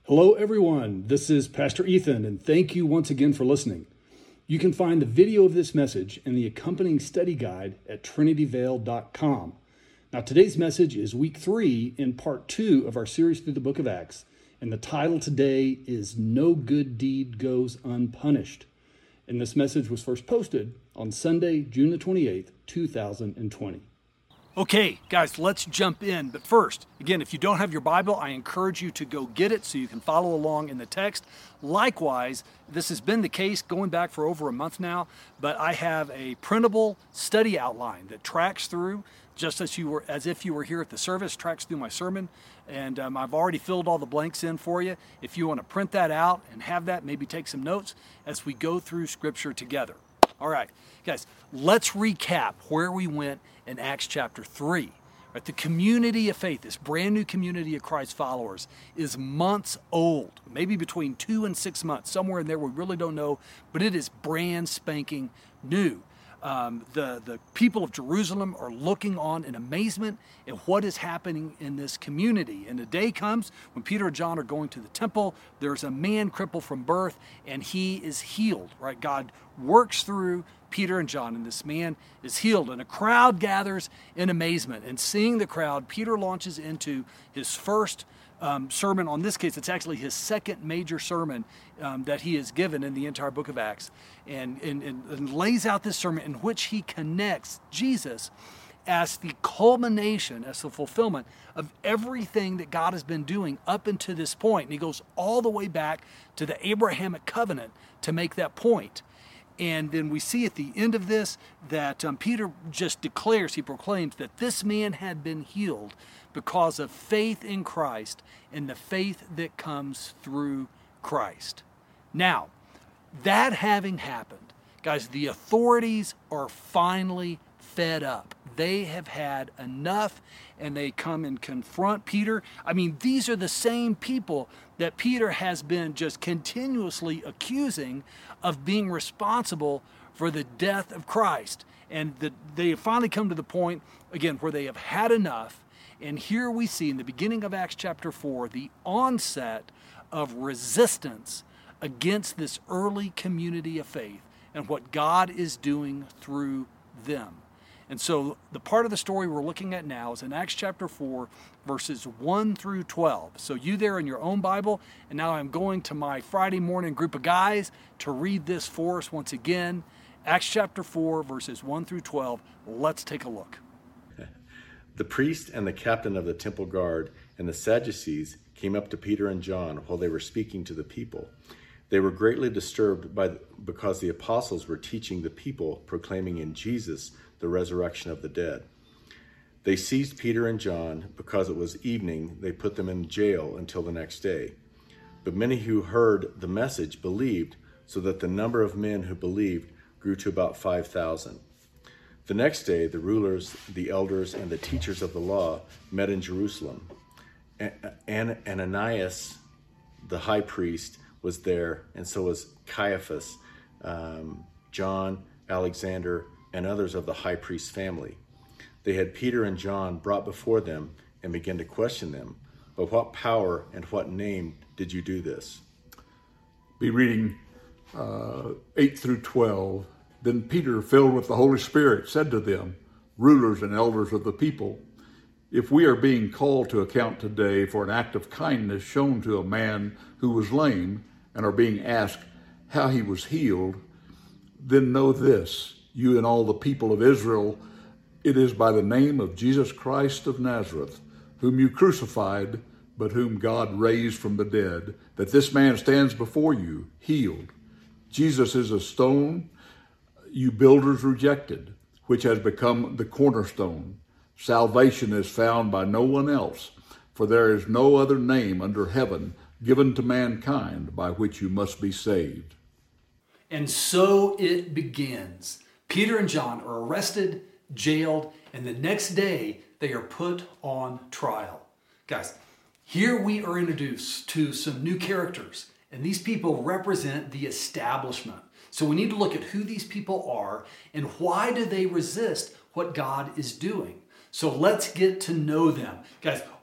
Hello, everyone. This is Pastor Ethan, and thank you once again for listening. You can find the video of this message and the accompanying study guide at trinityvale.com. Now, today's message is week 3 in part 2 of our series through the book of Acts, and the title today is No Good Deed Goes Unpunished. And this message was first posted on Sunday, June the 28th, 2020. Okay, guys, let's jump in. But first, again, if you don't have your Bible, I encourage you to go get it so you can follow along in the text. Likewise, this has been the case going back for over a month now, but I have a printable study outline that tracks through, just as if you were here at the service, tracks through my sermon. And I've already filled all the blanks in for you. If you want to print that out and have that, maybe take some notes as we go through Scripture together. All right, guys, let's recap where we went in Acts chapter 3. Right, the community of faith, this brand new community of Christ followers, is months old, maybe between 2 and 6 months, somewhere in there, we really don't know, but it is brand spanking new. The people of Jerusalem are looking on in amazement at what is happening in this community. And the day comes when Peter and John are going to the temple. There's a man crippled from birth, and he is healed. Right? God works through Peter and John, and this man is healed. And a crowd gathers in amazement. And seeing the crowd, Peter launches into his first sermon. On this case, it's actually his second major sermon that he has given in the entire book of Acts, and lays out this sermon in which he connects Jesus as the culmination, as the fulfillment of everything that God has been doing up until this point. And he goes all the way back to the Abrahamic covenant to make that point. And then we see at the end of this that Peter just declares, he proclaims that this man had been healed because of faith in Christ and the faith that comes through Christ. Now, that having happened, guys, the authorities are finally fed up. They have had enough, and they come and confront Peter. I mean, these are the same people that Peter has been just continuously accusing of being responsible for the death of Christ. And they have finally come to the point, again, where they have had enough. And here we see in the beginning of Acts chapter 4, the onset of resistance against this early community of faith and what God is doing through them. And so the part of the story we're looking at now is in Acts chapter 4, verses 1 through 12. So you there in your own Bible, and now I'm going to my Friday morning group of guys to read this for us once again. Acts chapter 4, verses 1 through 12. Let's take a look. The priest and the captain of the temple guard and the Sadducees came up to Peter and John while they were speaking to the people. They were greatly disturbed because the apostles were teaching the people, proclaiming in Jesus the resurrection of the dead. They seized Peter and John. Because it was evening, they put them in jail until the next day. But many who heard the message believed, so that the number of men who believed grew to about 5,000. The next day, the rulers, the elders, and the teachers of the law met in Jerusalem. Ananias, the high priest, was there, and so was Caiaphas, John, Alexander, and others of the high priest's family. They had Peter and John brought before them and began to question them. By what power and what name did you do this? Be reading 8 through 12. Then Peter, filled with the Holy Spirit, said to them, rulers and elders of the people, if we are being called to account today for an act of kindness shown to a man who was lame, and are being asked how he was healed, then know this, you and all the people of Israel, it is by the name of Jesus Christ of Nazareth, whom you crucified, but whom God raised from the dead, that this man stands before you, healed. Jesus is a stone you builders rejected, which has become the cornerstone. Salvation is found by no one else, for there is no other name under heaven given to mankind by which you must be saved. And so it begins. Peter and John are arrested, jailed, and the next day they are put on trial. Guys, here we are introduced to some new characters, and these people represent the establishment. So we need to look at who these people are and why do they resist what God is doing. So let's get to know them. Guys,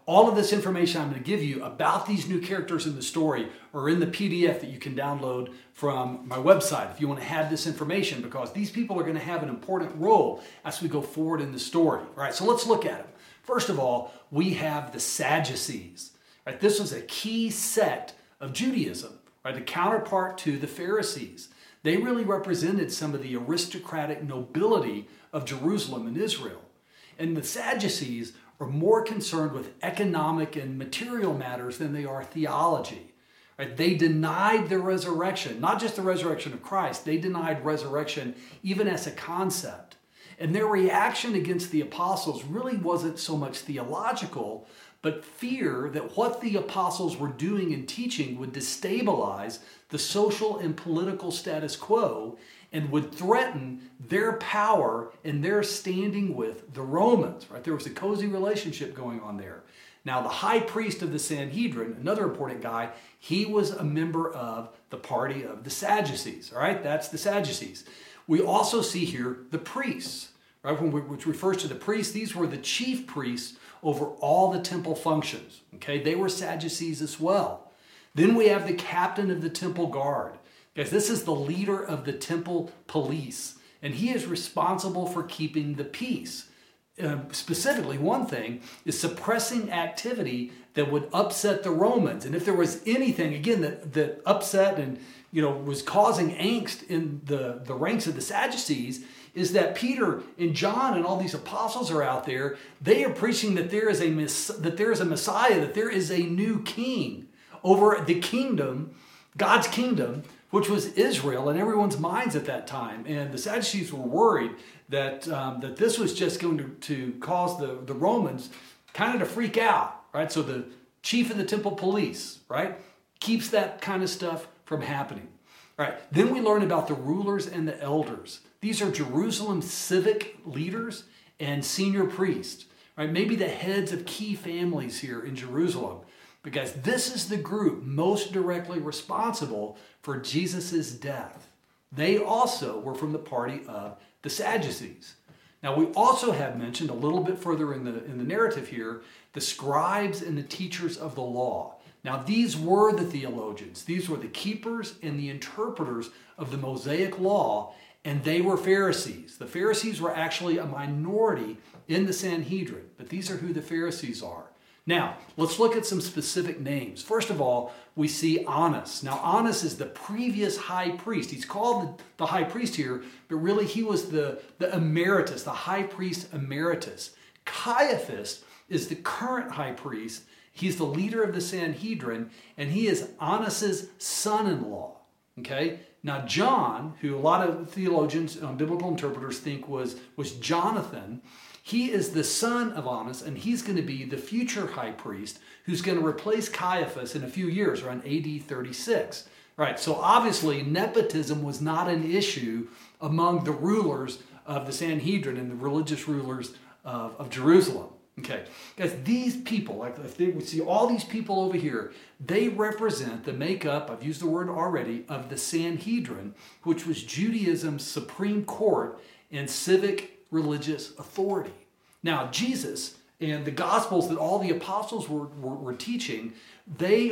all of this information I'm going to give you about these new characters in the story are in the PDF that you can download from my website if you want to have this information, because these people are going to have an important role as we go forward in the story. All right, so let's look at them. First of all, we have the Sadducees. Right, this was a key sect of Judaism, right, a counterpart to the Pharisees. They really represented some of the aristocratic nobility of Jerusalem and Israel. And the Sadducees are more concerned with economic and material matters than they are theology. Right? They denied the resurrection, not just the resurrection of Christ, they denied resurrection even as a concept. And their reaction against the apostles really wasn't so much theological, but fear that what the apostles were doing and teaching would destabilize the social and political status quo and would threaten their power and their standing with the Romans. Right? There was a cozy relationship going on there. Now, the high priest of the Sanhedrin, another important guy, he was a member of the party of the Sadducees. All right, that's the Sadducees. We also see here the priests, right? Which refers to the priests. These were the chief priests over all the temple functions. Okay, they were Sadducees as well. Then we have the captain of the temple guard. Guys, this is the leader of the temple police, and he is responsible for keeping the peace. Specifically, one thing is suppressing activity that would upset the Romans. And if there was anything, again, that upset and was causing angst in the ranks of the Sadducees, is that Peter and John and all these apostles are out there. They are preaching that there is a Messiah, that there is a new king over the kingdom, God's kingdom, which was Israel in everyone's minds at that time. And the Sadducees were worried that this was just going to cause the Romans kind of to freak out, right? So the chief of the temple police, right, keeps that kind of stuff from happening. All right, then we learn about the rulers and the elders. These are Jerusalem's civic leaders and senior priests, right? Maybe the heads of key families here in Jerusalem. Because this is the group most directly responsible for Jesus' death. They also were from the party of the Sadducees. Now, we also have mentioned a little bit further in the narrative here, the scribes and the teachers of the law. Now, these were the theologians. These were the keepers and the interpreters of the Mosaic law, and they were Pharisees. The Pharisees were actually a minority in the Sanhedrin, but these are who the Pharisees are. Now, let's look at some specific names. First of all, we see Annas. Now, Annas is the previous high priest. He's called the high priest here, but really he was the emeritus, the high priest emeritus. Caiaphas is the current high priest. He's the leader of the Sanhedrin, and he is Annas' son-in-law. Okay? Now, John, who a lot of theologians, biblical interpreters think was Jonathan, he is the son of Annas, and he's going to be the future high priest who's going to replace Caiaphas in a few years, around AD 36. Right, so obviously nepotism was not an issue among the rulers of the Sanhedrin and the religious rulers of Jerusalem. Okay, guys, these people, we see all these people over here, they represent the makeup, I've used the word already, of the Sanhedrin, which was Judaism's supreme court and civic religious authority. Now, Jesus and the Gospels that all the apostles were teaching, they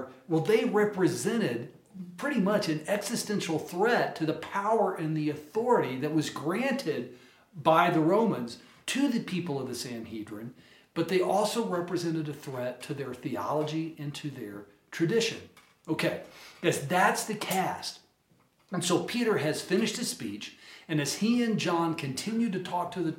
represented pretty much an existential threat to the power and the authority that was granted by the Romans to the people of the Sanhedrin, but they also represented a threat to their theology and to their tradition. Okay, yes, that's the cast. And so Peter has finished his speech, and as he and John continue to talk to the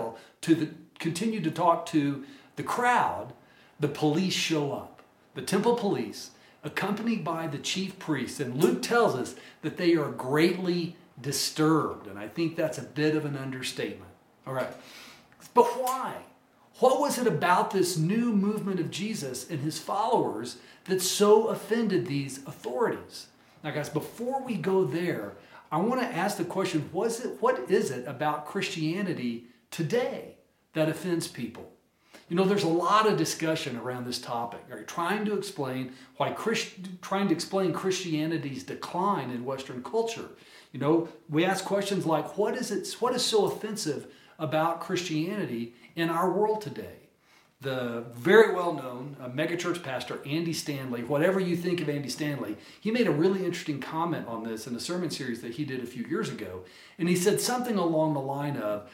crowd, the police show up. The temple police, accompanied by the chief priests, and Luke tells us that they are greatly disturbed, and I think that's a bit of an understatement. All right, but why? What was it about this new movement of Jesus and his followers that so offended these authorities? Now, guys, before we go there, I want to ask the question, what is it about Christianity today that offends people? There's a lot of discussion around this topic, right? Trying to explain Christianity's decline in Western culture. We ask questions like, what is so offensive about Christianity in our world today? the very well-known megachurch pastor, Andy Stanley, whatever you think of Andy Stanley, he made a really interesting comment on this in a sermon series that he did a few years ago. And he said something along the line of,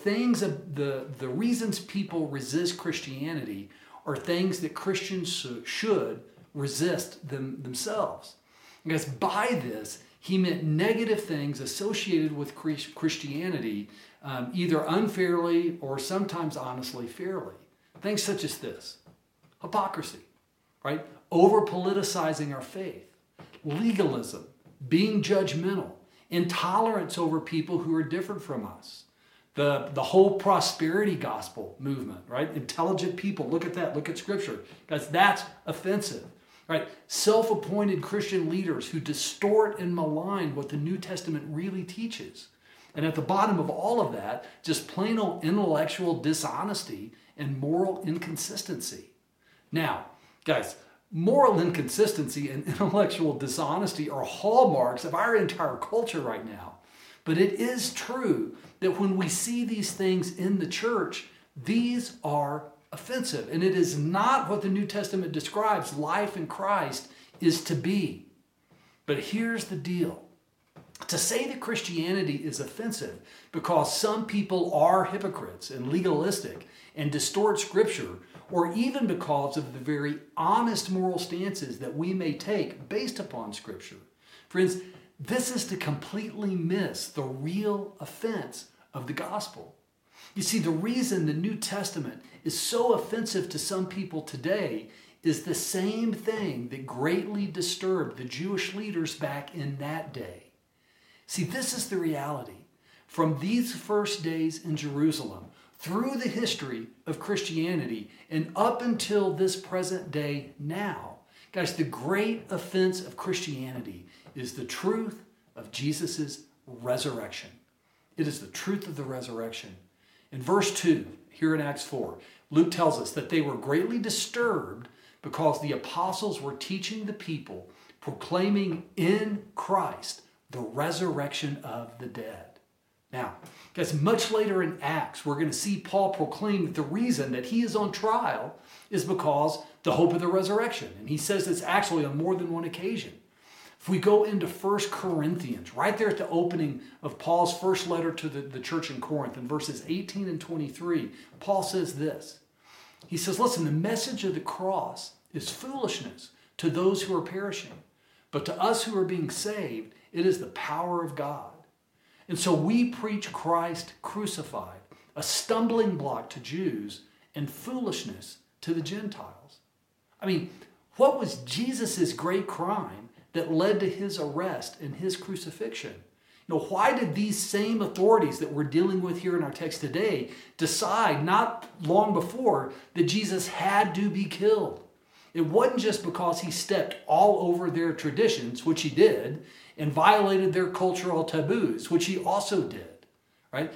the reasons people resist Christianity are things that Christians should resist themselves. Because by this, he meant negative things associated with Christianity, either unfairly or sometimes honestly fairly. Things such as this: hypocrisy, right? Over-politicizing our faith, legalism, being judgmental, intolerance over people who are different from us, the whole prosperity gospel movement, right? Intelligent people, look at that, look at Scripture. Guys, that's offensive, right? Self-appointed Christian leaders who distort and malign what the New Testament really teaches. And at the bottom of all of that, just plain old intellectual dishonesty and moral inconsistency. Now, guys, moral inconsistency and intellectual dishonesty are hallmarks of our entire culture right now. But it is true that when we see these things in the church, these are offensive. And it is not what the New Testament describes life in Christ is to be. But here's the deal. To say that Christianity is offensive because some people are hypocrites and legalistic and distort Scripture, or even because of the very honest moral stances that we may take based upon Scripture. Friends, this is to completely miss the real offense of the gospel. You see, the reason the New Testament is so offensive to some people today is the same thing that greatly disturbed the Jewish leaders back in that day. See, this is the reality. From these first days in Jerusalem, through the history of Christianity, and up until this present day now, guys, the great offense of Christianity is the truth of Jesus' resurrection. It is the truth of the resurrection. In verse 2, here in Acts 4, Luke tells us that they were greatly disturbed because the apostles were teaching the people, proclaiming in Christ the resurrection of the dead. Now, guys, much later in Acts, we're going to see Paul proclaim that the reason that he is on trial is because the hope of the resurrection. And he says this actually on more than one occasion. If we go into 1 Corinthians, right there at the opening of Paul's first letter to the church in Corinth, in verses 18 and 23, Paul says this. He says, listen, the message of the cross is foolishness to those who are perishing, but to us who are being saved, it is the power of God. And so we preach Christ crucified, a stumbling block to Jews and foolishness to the Gentiles. I mean, what was Jesus' great crime that led to his arrest and his crucifixion? You know, why did these same authorities that we're dealing with here in our text today decide not long before that Jesus had to be killed? It wasn't just because he stepped all over their traditions, which he did, and violated their cultural taboos, which he also did, right?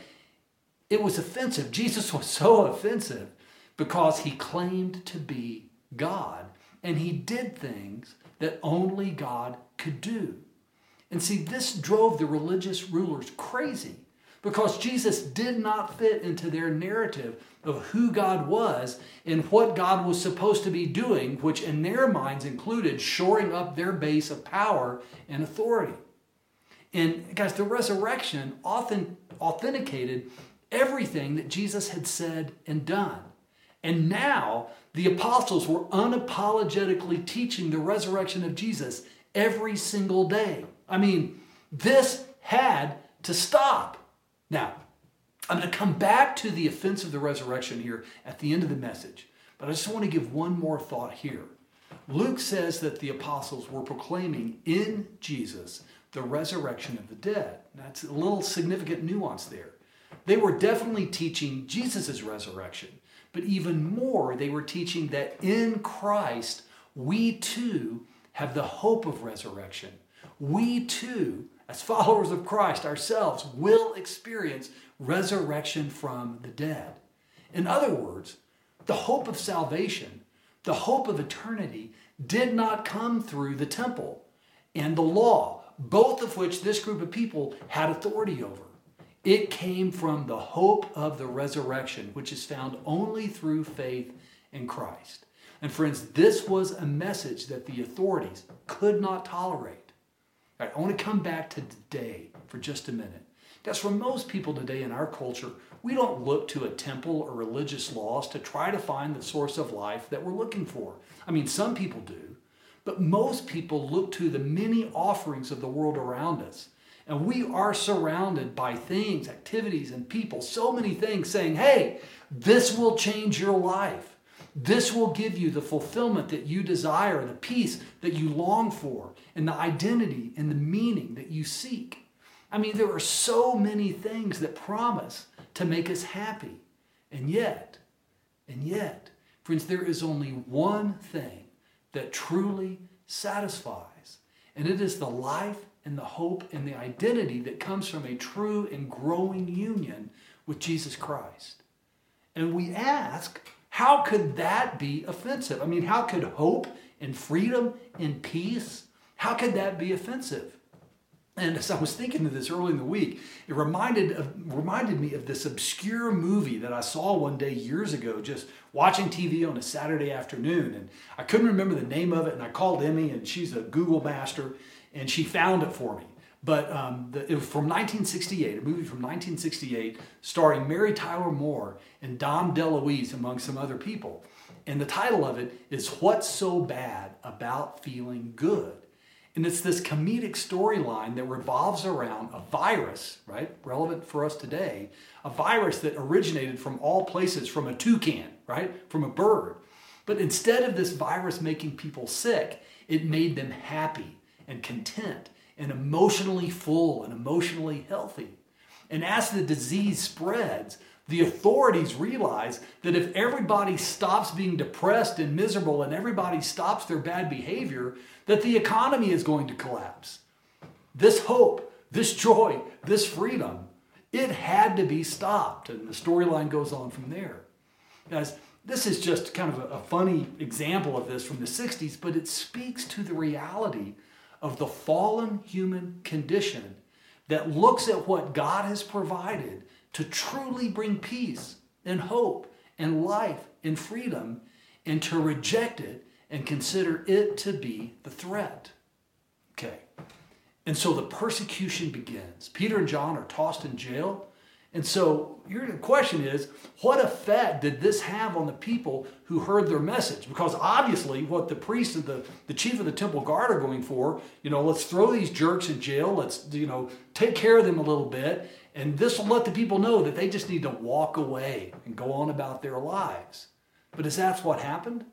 It was offensive. Jesus was so offensive because he claimed to be God, and he did things that only God could do. And see, this drove the religious rulers crazy because Jesus did not fit into their narrative of who God was and what God was supposed to be doing, which in their minds included shoring up their base of power and authority. And guys, the resurrection often authenticated everything that Jesus had said and done. And now the apostles were unapologetically teaching the resurrection of Jesus every single day. I mean, this had to stop. Now, I'm going to come back to the offense of the resurrection here at the end of the message, but I just want to give one more thought here. Luke says that the apostles were proclaiming in Jesus the resurrection of the dead. That's a little significant nuance there. They were definitely teaching Jesus' resurrection, but even more, they were teaching that in Christ, we too have the hope of resurrection. We too, as followers of Christ ourselves, will experience resurrection from the dead. In other words, the hope of salvation, the hope of eternity, did not come through the temple and the law, both of which this group of people had authority over. It came from the hope of the resurrection, which is found only through faith in Christ. And friends, this was a message that the authorities could not tolerate. All right, I want to come back to today for just a minute. Guys, for most people today in our culture, we don't look to a temple or religious laws to try to find the source of life that we're looking for. I mean, some people do, but most people look to the many offerings of the world around us. And we are surrounded by things, activities, and people, so many things saying, hey, this will change your life. This will give you the fulfillment that you desire, the peace that you long for, and the identity and the meaning that you seek. I mean, there are so many things that promise to make us happy. And yet, friends, there is only one thing that truly satisfies. And it is the life and the hope and the identity that comes from a true and growing union with Jesus Christ. And we ask, how could that be offensive? I mean, how could hope and freedom and peace, how could that be offensive? And as I was thinking of this early in the week, it reminded me of this obscure movie that I saw one day years ago, just watching TV on a Saturday afternoon. And I couldn't remember the name of it, and I called Emmy, and she's a Google master, and she found it for me. But it was from 1968, a movie from 1968, starring Mary Tyler Moore and Dom DeLuise, among some other people. And the title of it is What's So Bad About Feeling Good? And it's this comedic storyline that revolves around a virus, right, relevant for us today, a virus that originated from all places, from a toucan, right, from a bird. But instead of this virus making people sick, it made them happy and content and emotionally full and emotionally healthy. And as the disease spreads, the authorities realize that if everybody stops being depressed and miserable and everybody stops their bad behavior, that the economy is going to collapse. This hope, this joy, this freedom, it had to be stopped. And the storyline goes on from there. Guys, this is just kind of a funny example of this from the 60s, but it speaks to the reality of the fallen human condition that looks at what God has provided to truly bring peace and hope and life and freedom, and to reject it and consider it to be the threat. Okay. And so the persecution begins. Peter and John are tossed in jail. And so your question is, what effect did this have on the people who heard their message? Because obviously what the priest and the chief of the temple guard are going for, let's throw these jerks in jail. Let's, take care of them a little bit. And this will let the people know that they just need to walk away and go on about their lives. But is that what happened?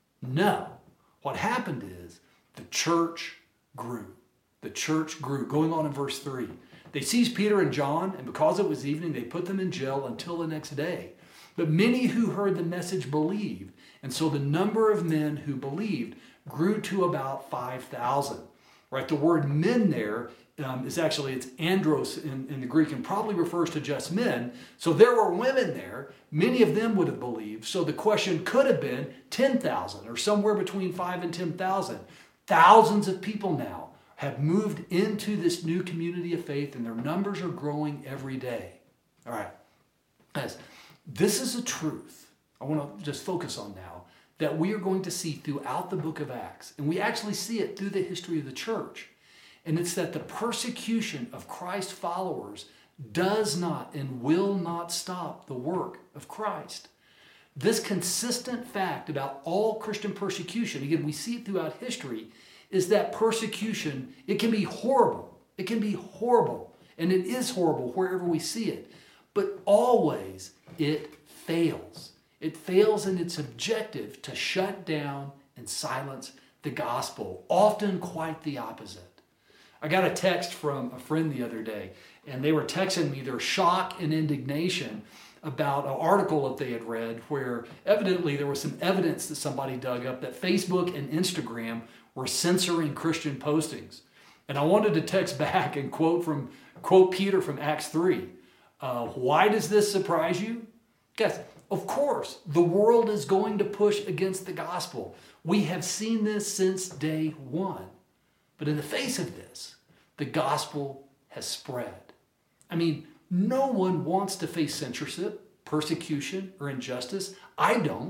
No. What happened is the church grew. The church grew. Going on in verse 3. They seized Peter and John, and because it was evening, they put them in jail until the next day. But many who heard the message believed, and so the number of men who believed grew to about 5,000. Right? The word men there is actually, it's andros in the Greek, and probably refers to just men. So there were women there. Many of them would have believed. So the question could have been 10,000 or somewhere between 5,000 and 10,000. Thousands of people now have moved into this new community of faith, and their numbers are growing every day. All right. Guys, this is a truth I want to just focus on now that we are going to see throughout the book of Acts. And we actually see it through the history of the church. And it's that the persecution of Christ's followers does not and will not stop the work of Christ. This consistent fact about all Christian persecution, again, we see it throughout history, is that persecution, it can be horrible. It can be horrible. And it is horrible wherever we see it. But always it fails. It fails in its objective to shut down and silence the gospel, often quite the opposite. I got a text from a friend the other day, and they were texting me their shock and indignation about an article that they had read where evidently there was some evidence that somebody dug up that Facebook and Instagram were censoring Christian postings. And I wanted to text back and quote Peter from Acts 3. Why does this surprise you? Guys, of course, the world is going to push against the gospel. We have seen this since day one. But in the face of this, the gospel has spread. I mean, no one wants to face censorship, persecution, or injustice. I don't.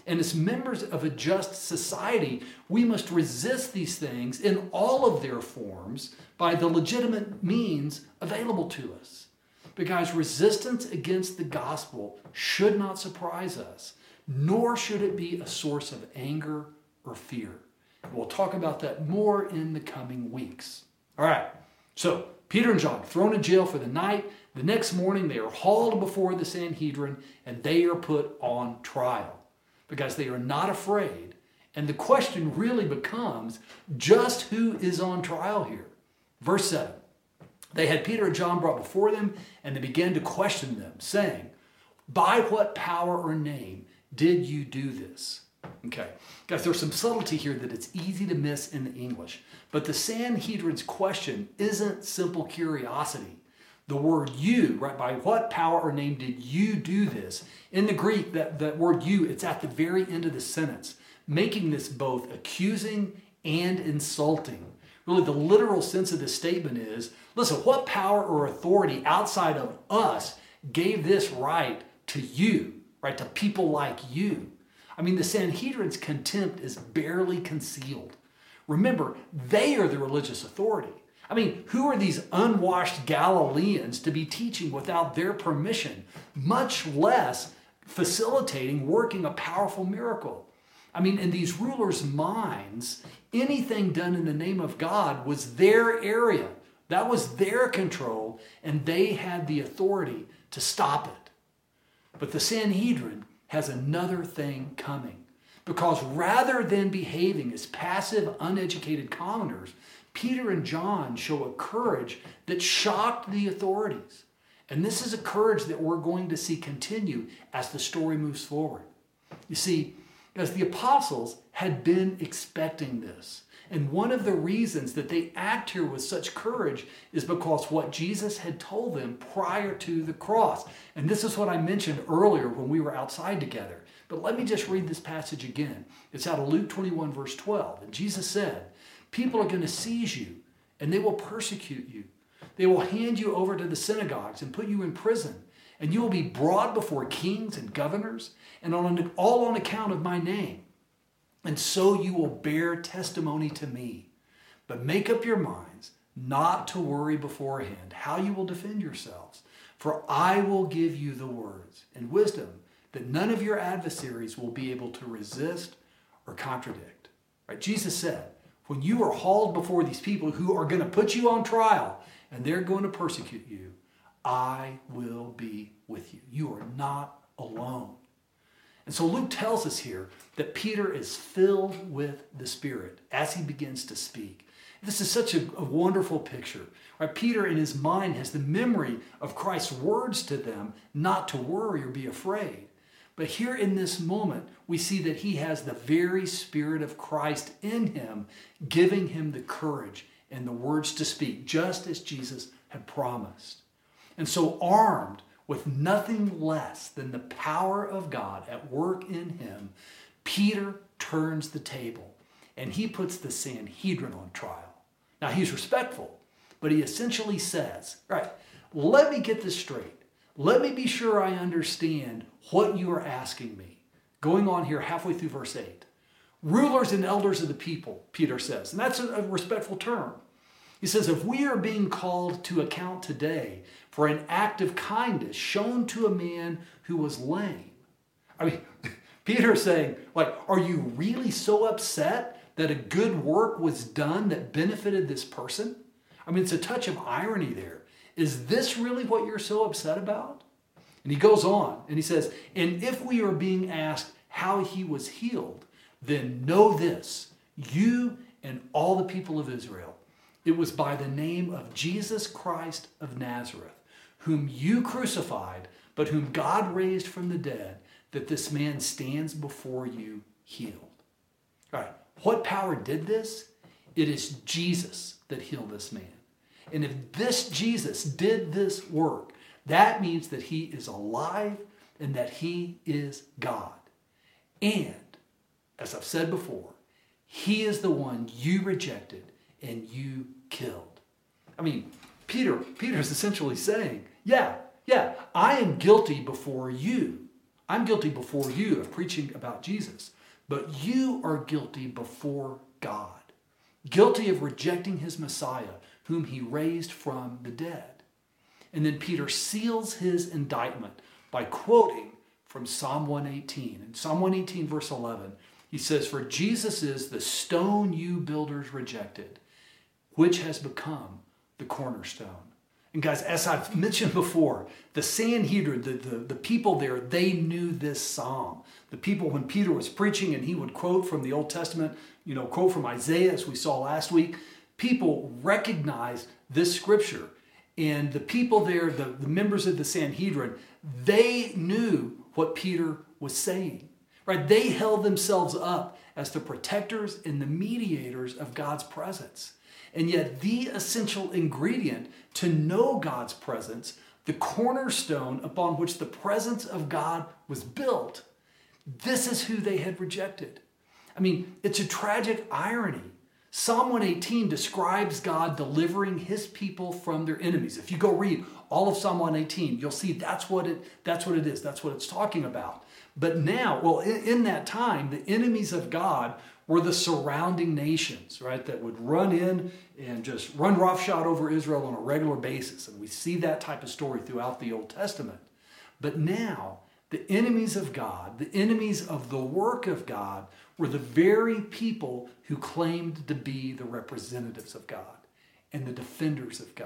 And as members of a just society, we must resist these things in all of their forms by the legitimate means available to us. But guys, resistance against the gospel should not surprise us, nor should it be a source of anger or fear. We'll talk about that more in the coming weeks. All right, so Peter and John thrown in jail for the night. The next morning, they are hauled before the Sanhedrin and they are put on trial because they are not afraid. And the question really becomes just who is on trial here. Verse 7, they had Peter and John brought before them and they began to question them, saying, "By what power or name did you do this?" Okay, guys, there's some subtlety here that it's easy to miss in the English. But the Sanhedrin's question isn't simple curiosity. The word "you," right? By what power or name did you do this? In the Greek, that word "you," it's at the very end of the sentence, making this both accusing and insulting. Really, the literal sense of this statement is, listen, what power or authority outside of us gave this right to you, right? To people like you. I mean, the Sanhedrin's contempt is barely concealed. Remember, they are the religious authority. I mean, who are these unwashed Galileans to be teaching without their permission, much less facilitating working a powerful miracle? I mean, in these rulers' minds, anything done in the name of God was their area. That was their control, and they had the authority to stop it. But the Sanhedrin has another thing coming, because rather than behaving as passive, uneducated commoners, Peter and John show a courage that shocked the authorities. And this is a courage that we're going to see continue as the story moves forward. You see, as the apostles had been expecting this. And one of the reasons that they act here with such courage is because what Jesus had told them prior to the cross. And this is what I mentioned earlier when we were outside together. But let me just read this passage again. It's out of Luke 21, verse 12. And Jesus said, "People are going to seize you, and they will persecute you. They will hand you over to the synagogues and put you in prison. And you will be brought before kings and governors, and all on account of my name. And so you will bear testimony to me. But make up your minds not to worry beforehand how you will defend yourselves. For I will give you the words and wisdom that none of your adversaries will be able to resist or contradict." Right? Jesus said, when you are hauled before these people who are going to put you on trial and they're going to persecute you, I will be with you. You are not alone. And so Luke tells us here that Peter is filled with the Spirit as he begins to speak. This is such a wonderful picture. Right? Peter in his mind has the memory of Christ's words to them not to worry or be afraid. But here in this moment, we see that he has the very Spirit of Christ in him, giving him the courage and the words to speak, just as Jesus had promised. And so armed with nothing less than the power of God at work in him, Peter turns the table and he puts the Sanhedrin on trial. Now he's respectful, but he essentially says, right, let me get this straight. Let me be sure I understand what you are asking me. Going on here halfway through verse 8. Rulers and elders of the people, Peter says, and that's a respectful term. He says, if we are being called to account today for an act of kindness shown to a man who was lame. I mean, Peter's saying, like, are you really so upset that a good work was done that benefited this person? I mean, it's a touch of irony there. Is this really what you're so upset about? And he goes on and he says, and if we are being asked how he was healed, then know this, you and all the people of Israel. It was by the name of Jesus Christ of Nazareth, whom you crucified, but whom God raised from the dead, that this man stands before you healed. All right, what power did this? It is Jesus that healed this man. And if this Jesus did this work, that means that he is alive and that he is God. And, as I've said before, he is the one you rejected and you killed. I mean, Peter's essentially saying, yeah, I am guilty before you. I'm guilty before you of preaching about Jesus, but you are guilty before God, guilty of rejecting his Messiah, whom he raised from the dead. And then Peter seals his indictment by quoting from Psalm 118. In Psalm 118, verse 11, he says, "For Jesus is the stone you builders rejected, which has become the cornerstone." And guys, as I've mentioned before, the Sanhedrin, the people there, they knew this psalm. The people, when Peter was preaching and he would quote from the Old Testament, quote from Isaiah, as we saw last week, people recognized this scripture. And the people there, the members of the Sanhedrin, they knew what Peter was saying, right? They held themselves up as the protectors and the mediators of God's presence. And yet the essential ingredient to know God's presence, the cornerstone upon which the presence of God was built, this is who they had rejected. I mean, it's a tragic irony. Psalm 118 describes God delivering his people from their enemies. If you go read all of Psalm 118, you'll see that's what it is. That's what it's talking about. But now, well, in that time, the enemies of God were the surrounding nations, right, that would run in and just run roughshod over Israel on a regular basis. And we see that type of story throughout the Old Testament. But now, the enemies of God, the enemies of the work of God, were the very people who claimed to be the representatives of God and the defenders of God.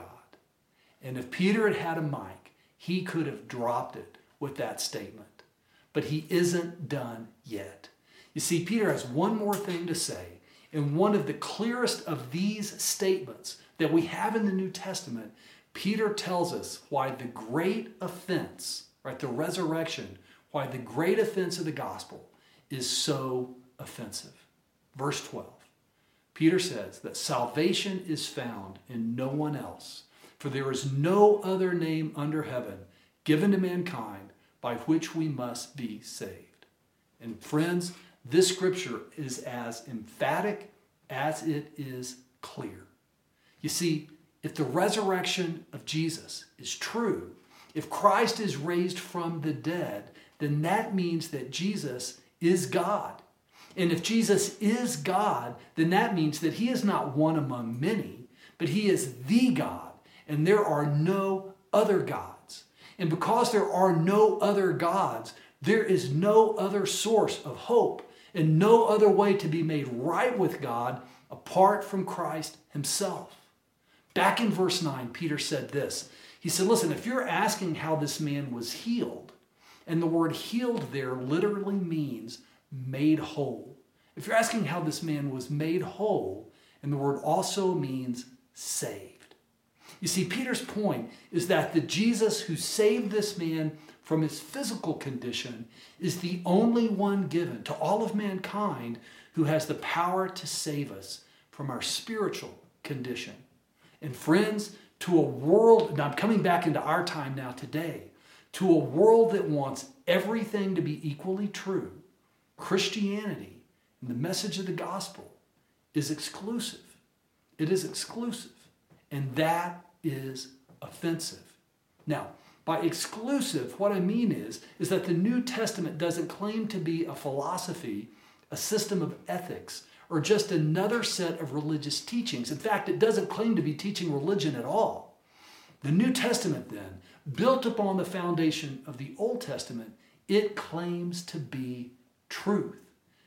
And if Peter had had a mic, he could have dropped it with that statement. But he isn't done yet. You see, Peter has one more thing to say, and one of the clearest of these statements that we have in the New Testament, Peter tells us why the great offense, right, the resurrection, why the great offense of the gospel is so offensive. Verse 12, Peter says that salvation is found in no one else, for there is no other name under heaven given to mankind by which we must be saved. And friends, this scripture is as emphatic as it is clear. You see, if the resurrection of Jesus is true, if Christ is raised from the dead, then that means that Jesus is God. And if Jesus is God, then that means that he is not one among many, but he is the God, and there are no other gods. And because there are no other gods, there is no other source of hope and no other way to be made right with God apart from Christ himself. Back in verse 9, Peter said this. He said, listen, if you're asking how this man was healed, and the word healed there literally means made whole. If you're asking how this man was made whole, and the word also means saved. You see, Peter's point is that the Jesus who saved this man from his physical condition is the only one given to all of mankind who has the power to save us from our spiritual condition. And friends, to a world, now I'm coming back into our time now today, to a world that wants everything to be equally true, Christianity and the message of the gospel is exclusive. It is exclusive. And that is offensive. Now, by exclusive, what I mean is that the New Testament doesn't claim to be a philosophy, a system of ethics, or just another set of religious teachings. In fact, it doesn't claim to be teaching religion at all. The New Testament, then, built upon the foundation of the Old Testament, it claims to be truth,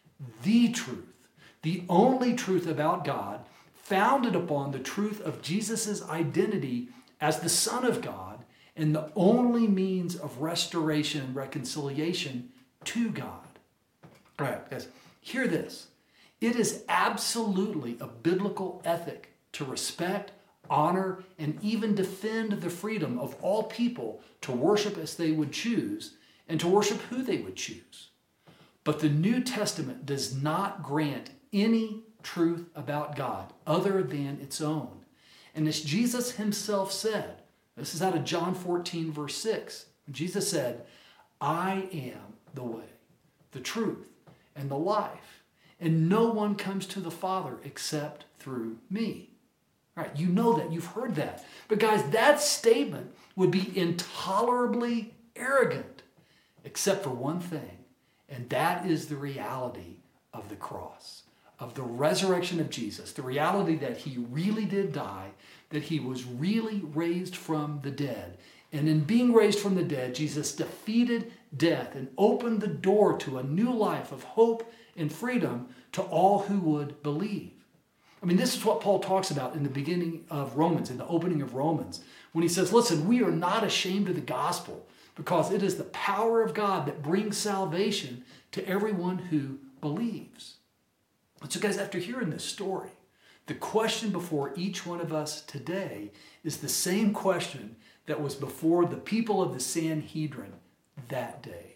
the only truth about God, founded upon the truth of Jesus' identity as the Son of God, and the only means of restoration and reconciliation to God. All right, guys, hear this. It is absolutely a biblical ethic to respect, honor, and even defend the freedom of all people to worship as they would choose and to worship who they would choose. But the New Testament does not grant any truth about God other than its own. And as Jesus himself said, this is out of John 14, verse 6. Jesus said, I am the way, the truth, and the life. And no one comes to the Father except through me. All right, you know that. You've heard that. But guys, that statement would be intolerably arrogant except for one thing, and that is the reality of the cross, of the resurrection of Jesus, the reality that he really did die, that he was really raised from the dead. And in being raised from the dead, Jesus defeated death and opened the door to a new life of hope and freedom to all who would believe. I mean, this is what Paul talks about in the beginning of Romans, in the opening of Romans, when he says, listen, we are not ashamed of the gospel because it is the power of God that brings salvation to everyone who believes. And so, guys, after hearing this story, the question before each one of us today is the same question that was before the people of the Sanhedrin that day.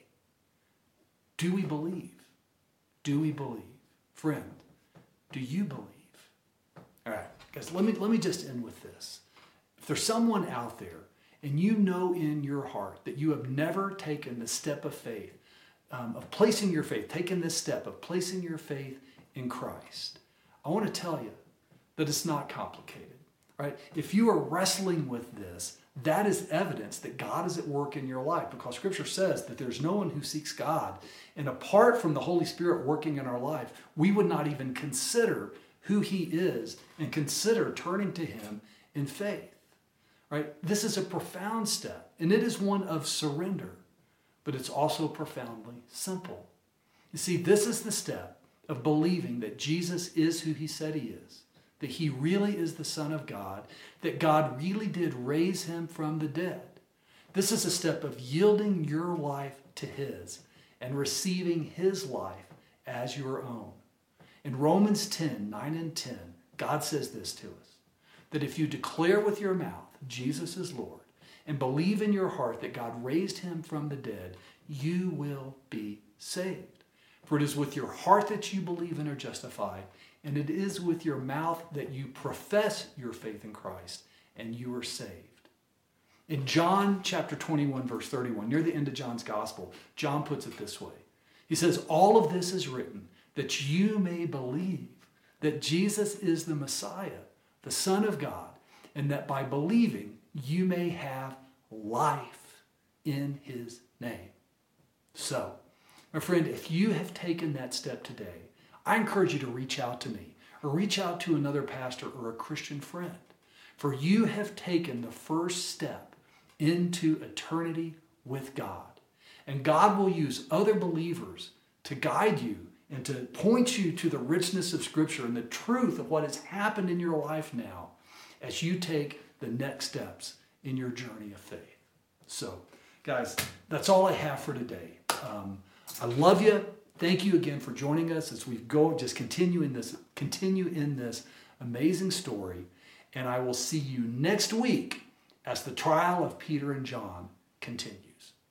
Do we believe? Do we believe? Friend, do you believe? All right, guys, let me just end with this. If there's someone out there and you know in your heart that you have never taken the step of faith, of placing your faith, taken this step of placing your faith in Christ, I want to tell you that it's not complicated, right? If you are wrestling with this, that is evidence that God is at work in your life, because Scripture says that there's no one who seeks God. And apart from the Holy Spirit working in our life, we would not even consider who he is and consider turning to him in faith, right? This is a profound step, and it is one of surrender, but it's also profoundly simple. You see, this is the step of believing that Jesus is who he said he is, that he really is the Son of God, that God really did raise him from the dead. This is a step of yielding your life to his and receiving his life as your own. In Romans 10, 9 and 10, God says this to us, that if you declare with your mouth Jesus is Lord and believe in your heart that God raised him from the dead, you will be saved. For it is with your heart that you believe and are justified, and it is with your mouth that you profess your faith in Christ, and you are saved. In John chapter 21, verse 31, near the end of John's gospel, John puts it this way. He says, all of this is written that you may believe that Jesus is the Messiah, the Son of God, and that by believing you may have life in his name. So, my friend, if you have taken that step today, I encourage you to reach out to me or reach out to another pastor or a Christian friend, for you have taken the first step into eternity with God. And God will use other believers to guide you and to point you to the richness of Scripture and the truth of what has happened in your life now as you take the next steps in your journey of faith. So, guys, that's all I have for today. I love you. Thank you again for joining us as we go, just continue in this amazing story. And I will see you next week as the trial of Peter and John continues.